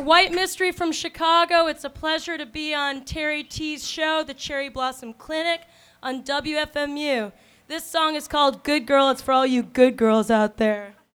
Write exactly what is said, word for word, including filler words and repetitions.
White Mystery from Chicago. It's a pleasure to be on Terry T's show, the Cherry Blossom Clinic, on W F M U. This song is called Good Girl. It's for all you good girls out there.